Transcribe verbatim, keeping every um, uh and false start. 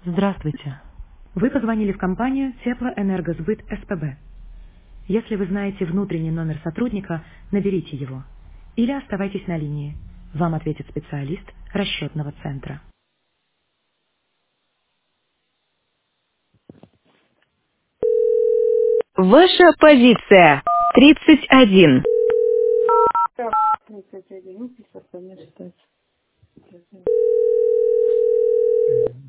Здравствуйте. Вы позвонили в компанию Теплоэнергосбыт СПБ. Если вы знаете внутренний номер сотрудника, наберите его. Или оставайтесь на линии. Вам ответит специалист расчетного центра. Ваша позиция. тридцать один. Так, тридцать один, ну, пятьсот, конечно,